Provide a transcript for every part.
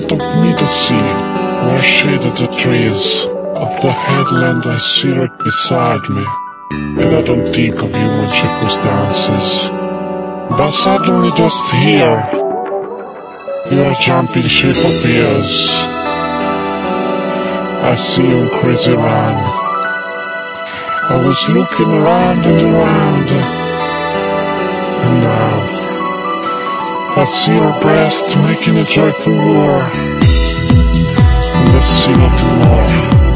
front of me the sea, where shaded the trees of the headland I see right beside me. And I don't think of human circumstances, but suddenly just here, your jumping shape appears. I see you in crazy run. I was looking around and around, and now I see your breast making a joyful war, and I see nothing more.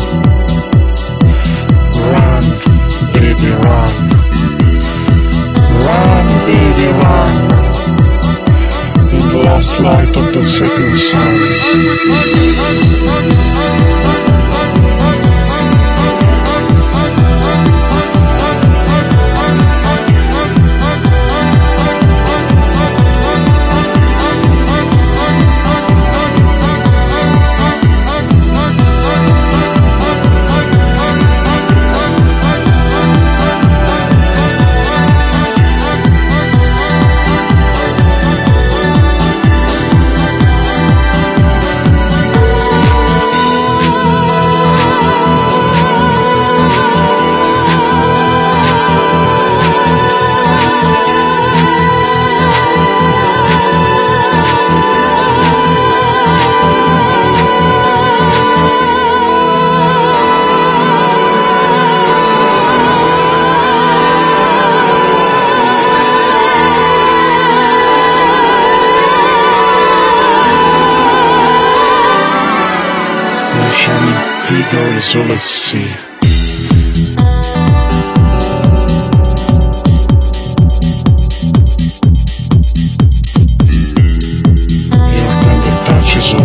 Run, baby, run. Run, baby, run. In the last light of the setting sun. Shining figure is all I see.